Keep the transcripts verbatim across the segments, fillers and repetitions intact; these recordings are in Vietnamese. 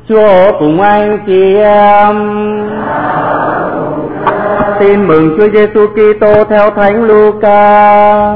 Chúa cùng anh chị em. Tin mừng Chúa Giêsu Kitô theo Thánh Luca.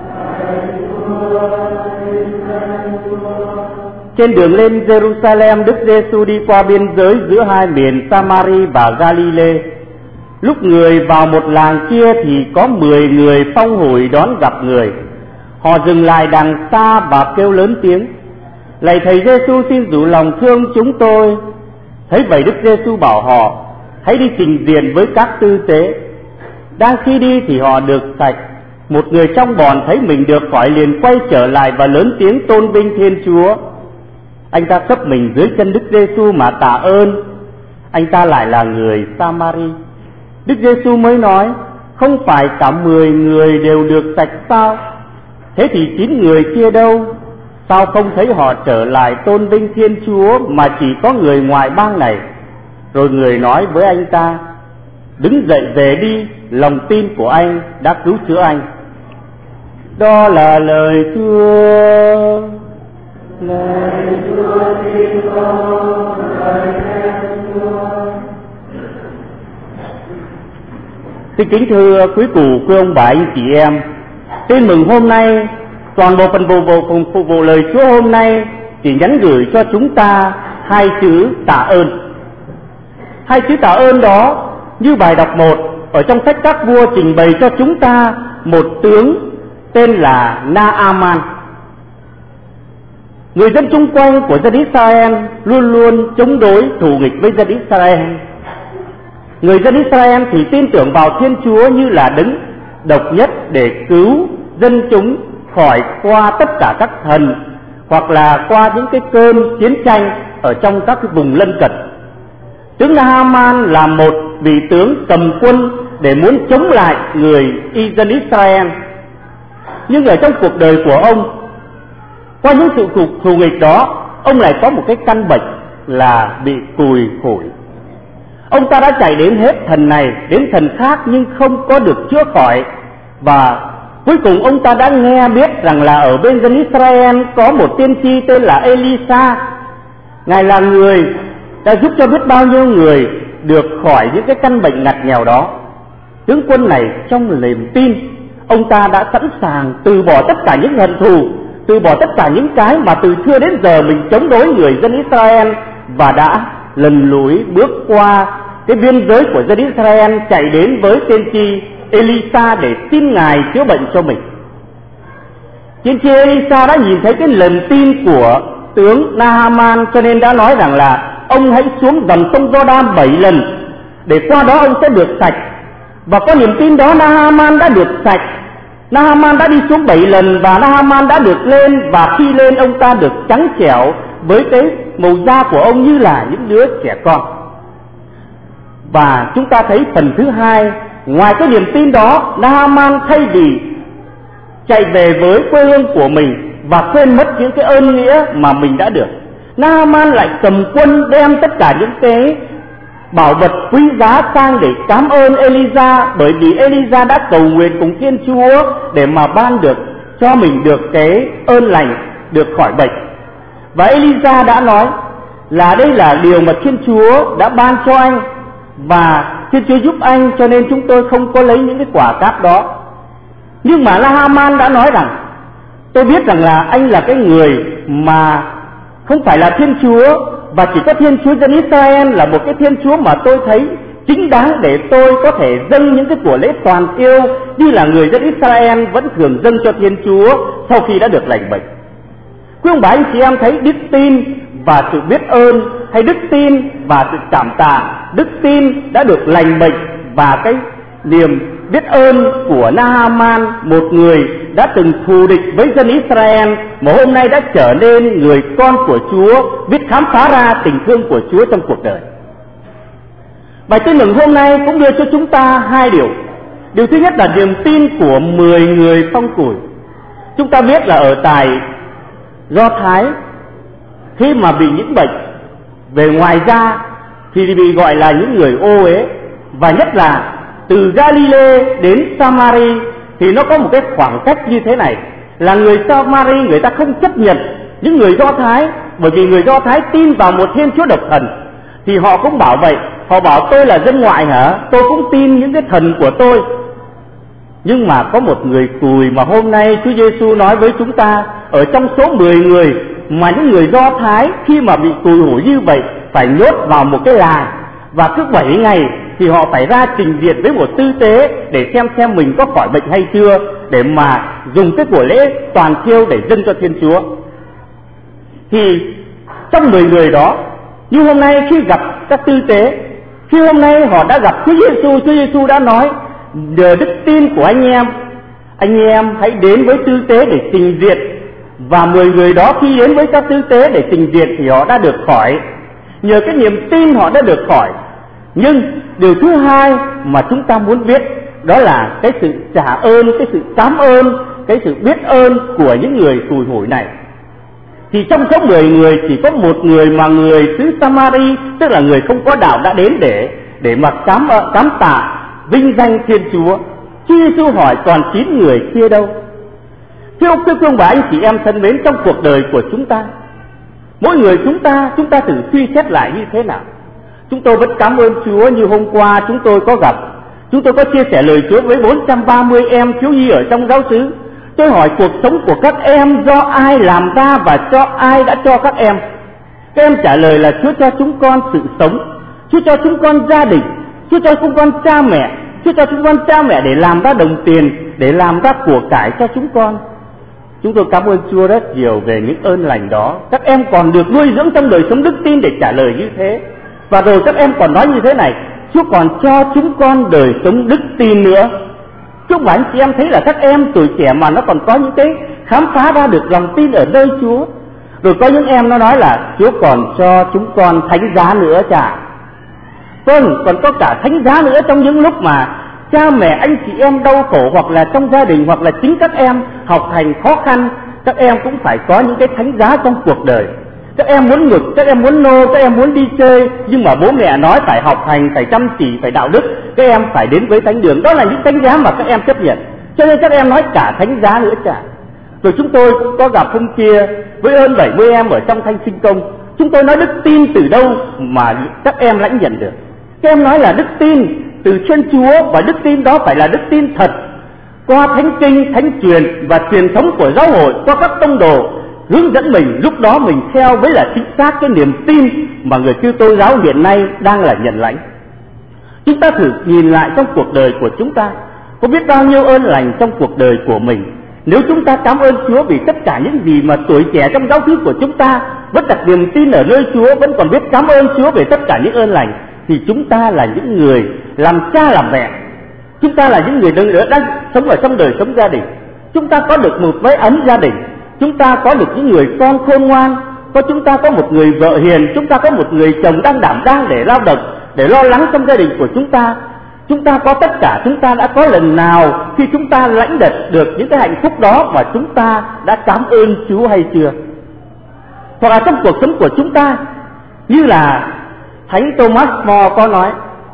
Trên đường lên Jerusalem, Đức Giêsu đi qua biên giới giữa hai miền Samari và Galilee. Lúc người vào một làng kia thì có mười người phong hủi đón gặp người. Họ dừng lại đằng xa và kêu lớn tiếng: Lạy Thầy Giêsu, xin rủ lòng thương chúng tôi. Thấy vậy, Đức Giêsu bảo họ: Hãy đi trình diện với các tư tế. Đang khi đi thì họ được sạch. Một người trong bọn thấy mình được khỏi liền quay trở lại và lớn tiếng tôn vinh Thiên Chúa. Anh ta khấp mình dưới chân Đức Giêsu mà tạ ơn. Anh ta lại là người Samari. Đức Giêsu mới nói: Không phải cả mười người đều được sạch sao? Thế thì chín người kia đâu? Sao không thấy họ trở lại tôn vinh Thiên Chúa mà chỉ có người ngoại bang này? Rồi người nói với anh ta: Đứng dậy về đi, lòng tin của anh đã cứu chữa anh. Đó là lời Chúa. Lời Chúa Kitô, lời khen Chúa. Xin kính thưa quý cụ, quý ông bà, anh chị em, tin mừng hôm nay, toàn bộ phần vụ cùng phục vụ lời Chúa hôm nay chỉ nhắn gửi cho chúng ta hai chữ tạ ơn. Hai chữ tạ ơn đó, như bài đọc một ở trong sách Các Vua trình bày cho chúng ta một tướng tên là Naaman. Người dân chung quanh của dân Israel luôn luôn chống đối thù nghịch với dân Israel. Người dân Israel thì tin tưởng vào Thiên Chúa như là đấng độc nhất để cứu dân chúng khỏi qua tất cả các thần, hoặc là qua những cái cơn chiến tranh ở trong các cái vùng lân cận. Tướng Naaman là một vị tướng cầm quân để muốn chống lại người dân Israel. Nhưng ở trong cuộc đời của ông, qua những sự thù nghịch đó, ông lại có một cái căn bệnh là bị cùi phổi. Ông ta đã chạy đến hết thần này đến thần khác nhưng không có được chữa khỏi. Và cuối cùng ông ta đã nghe biết rằng là ở bên dân Israel có một tiên tri tên là Elisa. Ngài là người đã giúp cho biết bao nhiêu người được khỏi những cái căn bệnh ngặt nghèo đó. Tướng quân này trong niềm tin, ông ta đã sẵn sàng từ bỏ tất cả những hận thù, từ bỏ tất cả những cái mà từ xưa đến giờ mình chống đối người dân Israel, và đã lần lủi bước qua cái biên giới của dân Israel, chạy đến với tiên tri Elisa để xin Ngài chữa bệnh cho mình. Tiên tri Elisa đã nhìn thấy cái lần tin của tướng Naaman, cho nên đã nói rằng là ông hãy xuống dòng sông Giô-đan bảy lần, để qua đó ông sẽ được sạch. Và có niềm tin đó, Naaman đã được sạch. Naaman đã đi xuống bảy lần và Naaman đã được lên, và khi lên ông ta được trắng trẻo với cái màu da của ông như là những đứa trẻ con. Và chúng ta thấy phần thứ hai, ngoài cái niềm tin đó, Naaman thay vì chạy về với quê hương của mình và quên mất những cái ơn nghĩa mà mình đã được, Naaman lại cầm quân đem tất cả những cái bảo vật quý giá sang để cảm ơn Elisa, bởi vì Elisa đã cầu nguyện cùng Thiên Chúa để mà ban được cho mình được cái ơn lành, được khỏi bệnh. Và Elisa đã nói là đây là điều mà Thiên Chúa đã ban cho anh, và Thiên Chúa giúp anh, cho nên chúng tôi không có lấy những cái quả cáp đó. Nhưng mà Naaman đã nói rằng: tôi biết rằng là anh là cái người mà không phải là Thiên Chúa, và chỉ có Thiên Chúa dân Israel là một cái Thiên Chúa mà tôi thấy chính đáng để tôi có thể dâng những cái của lễ toàn yêu như là người dân Israel vẫn thường dâng cho Thiên Chúa sau khi đã được lành bệnh. Quý ông bà anh chị em thấy đức tin và sự biết ơn, hay đức tin và sự cảm tạ, đức tin đã được lành bệnh, và cái niềm biết ơn của Naaman, một người đã từng thù địch với dân Israel mà hôm nay đã trở nên người con của Chúa, biết khám phá ra tình thương của Chúa trong cuộc đời. Bài tin mừng hôm nay cũng đưa cho chúng ta hai điều. Điều thứ nhất là niềm tin của mười người phong củi. Chúng ta biết là ở tại Do Thái, khi mà bị những bệnh về ngoài da thì bị gọi là những người ô uế, và nhất là từ Galilee đến Samari thì nó có một cái khoảng cách như thế này, là người Samari người ta không chấp nhận những người Do Thái bởi vì người Do Thái tin vào một Thiên Chúa độc thần. Thì họ cũng bảo vậy, họ bảo tôi là dân ngoại hả, tôi cũng tin những cái thần của tôi. Nhưng mà có một người cùi mà hôm nay Chúa Giêsu nói với chúng ta, ở trong số mười người mà những người Do Thái khi mà bị cùi hủi như vậy phải nhốt vào một cái làng, và cứ bảy ngày thì họ phải ra trình diện với một tư tế để xem xem mình có khỏi bệnh hay chưa, để mà dùng cái buổi lễ toàn thiêu để dâng cho Thiên Chúa. Thì trong mười người đó, như hôm nay khi gặp các tư tế, khi hôm nay họ đã gặp Chúa Giêsu, Chúa Giêsu đã nói nhờ đức tin của anh em, anh em hãy đến với tư tế để trình diện. Và mười người đó khi đến với các tư tế để trình diện thì họ đã được khỏi, nhờ cái niềm tin họ đã được khỏi. Nhưng điều thứ hai mà chúng ta muốn biết đó là cái sự trả ơn, cái sự cảm ơn, cái sự biết ơn của những người cùi hủi này. Thì trong số mười người chỉ có một người mà người xứ Samari, tức là người không có đạo, đã đến để để mà cám cám tạ vinh danh Thiên Chúa. Chúa Giêsu hỏi còn chín người kia đâu? Thưa ông, thưa ông bà anh chị em thân mến, trong cuộc đời của chúng ta, mỗi người chúng ta, chúng ta thử suy xét lại như thế nào. Chúng tôi vẫn cảm ơn Chúa, như hôm qua chúng tôi có gặp, chúng tôi có chia sẻ lời Chúa với bốn trăm ba mươi em thiếu nhi ở trong giáo xứ. Tôi hỏi cuộc sống của các em do ai làm ra và cho ai đã cho các em? Các em trả lời là Chúa cho chúng con sự sống, Chúa cho chúng con gia đình, Chúa cho chúng con cha mẹ, Chúa cho chúng con cha mẹ để làm ra đồng tiền, để làm ra của cải cho chúng con. Chúng tôi cảm ơn Chúa rất nhiều về những ơn lành đó. Các em còn được nuôi dưỡng trong đời sống đức tin để trả lời như thế. Và rồi các em còn nói như thế này, Chúa còn cho chúng con đời sống đức tin nữa. Chúc bạn chị em thấy là các em tuổi trẻ mà nó còn có những cái khám phá ra được lòng tin ở nơi Chúa. Rồi có những em nó nói là Chúa còn cho chúng con thánh giá nữa chả. Vâng, còn có cả thánh giá nữa trong những lúc mà cha mẹ anh chị em đau khổ, hoặc là trong gia đình, hoặc là chính các em học hành khó khăn. Các em cũng phải có những cái thánh giá trong cuộc đời. Các em muốn ngực, các em muốn nô, các em muốn đi chơi, nhưng mà bố mẹ nói phải học hành, phải chăm chỉ, phải đạo đức, các em phải đến với thánh đường. Đó là những thánh giá mà các em chấp nhận. Cho nên các em nói cả thánh giá nữa chả. Rồi chúng tôi cũng có gặp hôm kia với hơn bảy mươi em ở trong Thanh Sinh Công. Chúng tôi nói đức tin từ đâu mà các em lãnh nhận được. Các em nói là đức tin từ Thiên Chúa, và đức tin đó phải là đức tin thật, qua thánh kinh, thánh truyền và truyền thống của giáo hội, qua các tông đồ hướng dẫn mình. Lúc đó mình theo với là chính xác cái niềm tin mà người Kitô giáo hiện nay đang là nhận lãnh. Chúng ta thử nhìn lại trong cuộc đời của chúng ta, có biết bao nhiêu ơn lành trong cuộc đời của mình. Nếu chúng ta cảm ơn Chúa vì tất cả những gì mà tuổi trẻ trong giáo xứ của chúng ta vẫn đặt niềm tin ở nơi Chúa, vẫn còn biết cảm ơn Chúa về tất cả những ơn lành, thì chúng ta là những người làm cha làm mẹ, chúng ta là những người đang, đang sống ở trong đời sống gia đình. Chúng ta có được một mái ấm gia đình, chúng ta có được những người con khôn ngoan, có chúng ta có một người vợ hiền, chúng ta có một người chồng đang đảm đang để lao động, để lo lắng trong gia đình của chúng ta. Chúng ta có tất cả. Chúng ta đã có lần nào khi chúng ta lãnh đật được những cái hạnh phúc đó mà chúng ta đã cảm ơn Chúa hay chưa? Hoặc là trong cuộc sống của chúng ta, như là Thánh Thomas More có nói,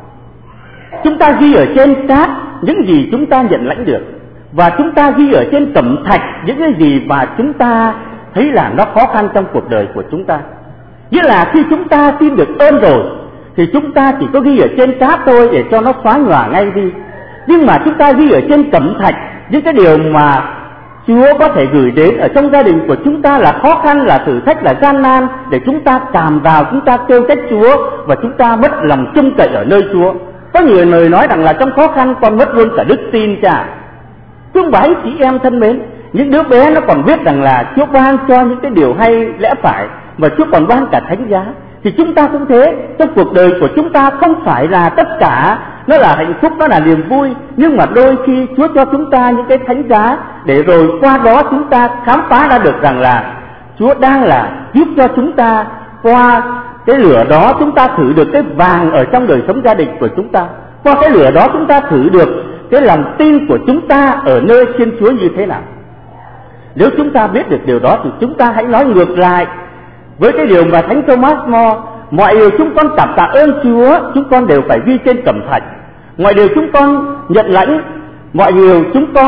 chúng ta ghi ở trên cát những gì chúng ta nhận lãnh được, và chúng ta ghi ở trên cẩm thạch những cái gì mà chúng ta thấy là nó khó khăn trong cuộc đời của chúng ta. Nghĩa là khi chúng ta tin được ơn rồi thì chúng ta chỉ có ghi ở trên cát thôi để cho nó xóa nhòa ngay đi. Nhưng mà chúng ta ghi ở trên cẩm thạch những cái điều mà Chúa có thể gửi đến ở trong gia đình của chúng ta là khó khăn, là thử thách, là gian nan, để chúng ta tràn vào, chúng ta kêu trách Chúa và chúng ta mất lòng trông cậy ở nơi Chúa. Có nhiều người nói rằng là trong khó khăn con mất luôn cả đức tin chả. Chúng bà anh chị em thân mến, những đứa bé nó còn biết rằng là Chúa ban cho những cái điều hay lẽ phải, và Chúa còn ban cả thánh giá. Thì chúng ta cũng thế, trong cuộc đời của chúng ta không phải là tất cả nó là hạnh phúc, nó là niềm vui, nhưng mà đôi khi Chúa cho chúng ta những cái thánh giá, để rồi qua đó chúng ta khám phá ra được rằng là Chúa đang là giúp cho chúng ta, qua cái lửa đó chúng ta thử được cái vàng ở trong đời sống gia đình của chúng ta. Qua cái lửa đó chúng ta thử được cái lòng tin của chúng ta ở nơi Thiên Chúa như thế nào. Nếu chúng ta biết được điều đó thì chúng ta hãy nói ngược lại với cái điều mà Thánh Thomas More: mọi điều chúng con cảm tạ ơn Chúa, chúng con đều phải ghi trên cẩm thạch. Mọi điều chúng con nhận lãnh, mọi điều chúng con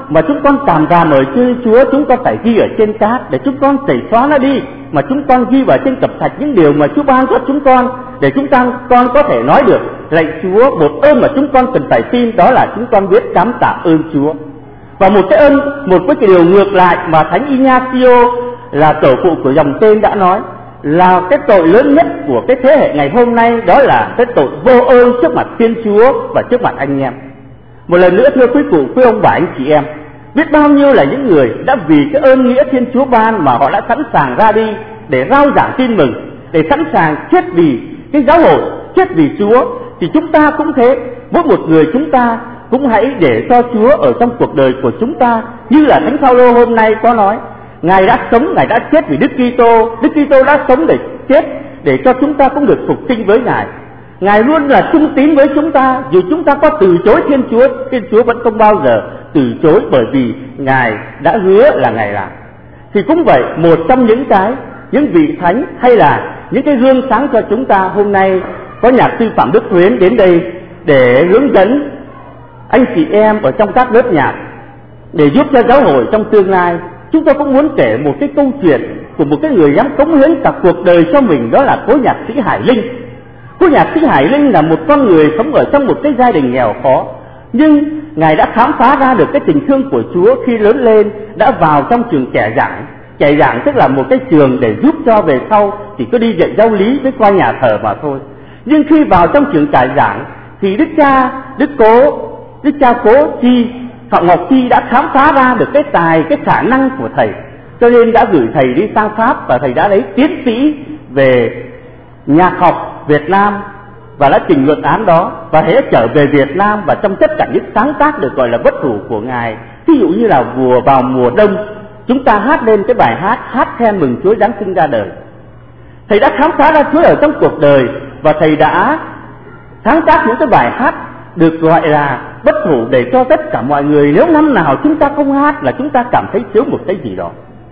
mà chúng con cảm cảm ở trên Chúa, chúng con phải ghi ở trên cát để chúng con tẩy xóa nó đi, mà chúng con ghi vào trên cẩm thạch những điều mà Chúa ban cho chúng con để chúng ta con có thể nói được lạy Chúa. Một ơn mà chúng con cần phải tin đó là chúng con biết cảm tạ ơn Chúa. Và một cái ơn, một cái điều ngược lại mà Thánh Ignacio là tổ phụ của dòng tên đã nói là cái tội lớn nhất của cái thế hệ ngày hôm nay, đó là cái tội vô ơn trước mặt Thiên Chúa và trước mặt anh em. Một lần nữa thưa quý cụ, quý ông bà, anh chị em, biết bao nhiêu là những người đã vì cái ơn nghĩa Thiên Chúa ban mà họ đã sẵn sàng ra đi để rao giảng tin mừng, để sẵn sàng chết vì cái giáo hội, chết vì Chúa. Thì chúng ta cũng thế, mỗi một người chúng ta cũng hãy để cho Chúa ở trong cuộc đời của chúng ta, như là Thánh Phaolô hôm nay có nói, Ngài đã sống, Ngài đã chết vì Đức Kitô, Đức Kitô đã sống để chết để cho chúng ta cũng được phục sinh với Ngài. Ngài luôn là trung tín với chúng ta, dù chúng ta có từ chối Thiên Chúa, Thiên Chúa vẫn không bao giờ từ chối, bởi vì Ngài đã hứa là Ngài làm. Thì cũng vậy, một trong những cái, những vị thánh hay là những cái gương sáng cho chúng ta, hôm nay có nhạc sư Phạm Đức Huyến đến đây để hướng dẫn anh chị em ở trong các lớp nhạc để giúp cho giáo hội trong tương lai. Chúng tôi cũng muốn kể một cái câu chuyện của một cái người dám cống hiến cả cuộc đời cho mình, đó là cố nhạc sĩ Hải Linh. Cố nhạc sĩ Hải Linh là một con người sống ở trong một cái gia đình nghèo khó, nhưng Ngài đã khám phá ra được cái tình thương của Chúa khi lớn lên, đã vào trong trường trẻ giảng. Trẻ giảng tức là một cái trường để giúp cho về sau chỉ có đi dạy giáo lý với qua nhà thờ mà thôi. Nhưng khi vào trong trường trại giảng thì Đức cha, Đức cố, Đức cha Cố Chi, Phạm Ngọc Chi đã khám phá ra được cái tài, cái khả năng của thầy, cho nên đã gửi thầy đi sang Pháp, và thầy đã lấy tiến sĩ về nhạc học Việt Nam và đã trình luận án đó, và thầy đã trở về Việt Nam. Và trong tất cả những sáng tác được gọi là bất hủ của Ngài, ví dụ như là Vùa vào mùa đông, chúng ta hát lên cái bài hát hát khen mừng Chúa Giáng sinh ra đời. Thầy đã khám phá ra Chúa ở trong cuộc đời, và thầy đã sáng tác những cái bài hát được gọi là bất hủ để cho tất cả mọi người, nếu năm nào chúng ta không hát là chúng ta cảm thấy thiếu một cái gì đó.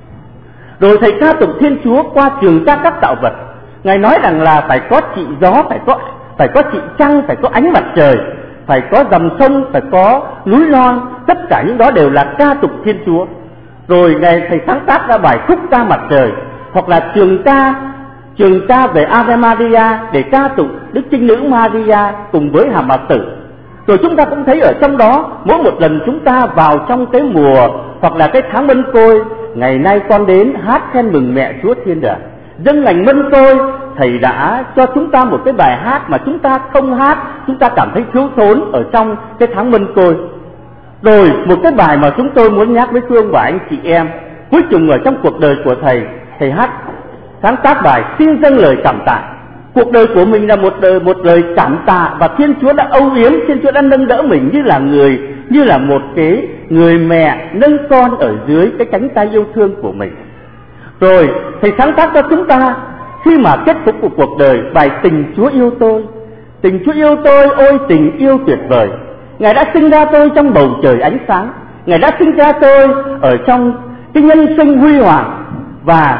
Rồi thầy ca tụng Thiên Chúa qua trường ca các tạo vật. Ngài nói rằng là phải có trị gió, phải có phải có trị trăng, phải có ánh mặt trời, phải có dòng sông, phải có núi non, tất cả những đó đều là ca tụng Thiên Chúa. Rồi Ngài thầy sáng tác ra bài khúc ca mặt trời, hoặc là trường ca trường ca về Ave Maria để ca tụng Đức Trinh Nữ Maria cùng với Hàm Mạc Tử. Rồi chúng ta cũng thấy ở trong đó, mỗi một lần chúng ta vào trong cái mùa hoặc là cái tháng Mân Côi, ngày nay con đến hát khen mừng mẹ Chúa Thiên Đàng. Dân lành Mân Côi, thầy đã cho chúng ta một cái bài hát mà chúng ta không hát, chúng ta cảm thấy thiếu thốn ở trong cái tháng Mân Côi. Rồi một cái bài mà chúng tôi muốn nhắc với Phương và anh chị em, cuối cùng ở trong cuộc đời của thầy, thầy hát sáng tác bài Xin dâng lời cảm tạ. Cuộc đời của mình là một đời, một lời cảm tạ, và Thiên Chúa đã âu yếm, Thiên Chúa đã nâng đỡ mình như là người, như là một cái người mẹ nâng con ở dưới cái cánh tay yêu thương của mình. Rồi thầy sáng tác cho chúng ta khi mà kết thúc của cuộc đời bài Tình Chúa yêu tôi. Tình Chúa yêu tôi, ôi tình yêu tuyệt vời. Ngài đã sinh ra tôi trong bầu trời ánh sáng, Ngài đã sinh ra tôi ở trong cái nhân sinh huy hoàng, và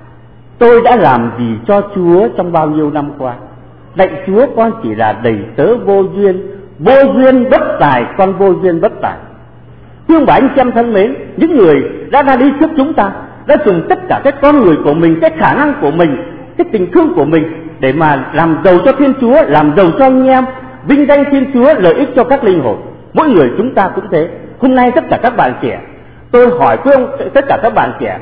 tôi đã làm gì cho Chúa trong bao nhiêu năm qua? Lạy Chúa, con chỉ là đầy tớ vô duyên, vô duyên bất tài, con vô duyên bất tài. Thương và anh chị em thân mến, những người đã ra đi trước chúng ta đã dùng tất cả cái con người của mình, cái khả năng của mình, cái tình thương của mình để mà làm giàu cho Thiên Chúa, làm giàu cho anh em, vinh danh Thiên Chúa, lợi ích cho các linh hồn. Mỗi người chúng ta cũng thế. Hôm nay tất cả các bạn trẻ, tôi hỏi quý ông, tất cả các bạn trẻ,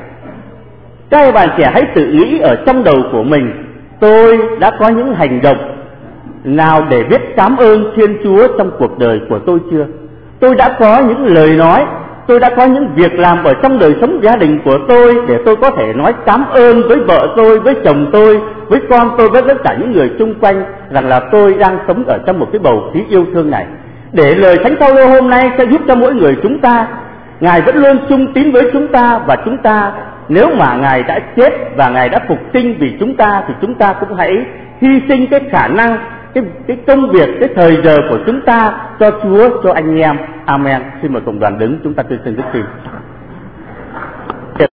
các bạn trẻ hãy tự nghĩ ở trong đầu của mình, tôi đã có những hành động nào để biết cảm ơn Thiên Chúa trong cuộc đời của tôi chưa? Tôi đã có những lời nói, tôi đã có những việc làm ở trong đời sống gia đình của tôi để tôi có thể nói cảm ơn với vợ tôi, với chồng tôi, với con tôi, với tất cả những người xung quanh rằng là tôi đang sống ở trong một cái bầu khí yêu thương này. Để lời Thánh Phaolô hôm nay sẽ giúp cho mỗi người chúng ta, Ngài vẫn luôn trung tín với chúng ta, và chúng ta nếu mà Ngài đã chết và Ngài đã phục sinh vì chúng ta thì chúng ta cũng hãy hy sinh cái khả năng, cái, cái công việc, cái thời giờ của chúng ta cho Chúa, cho anh em. Amen. Xin mời cộng đoàn đứng, chúng ta tuyên xưng Đức tin.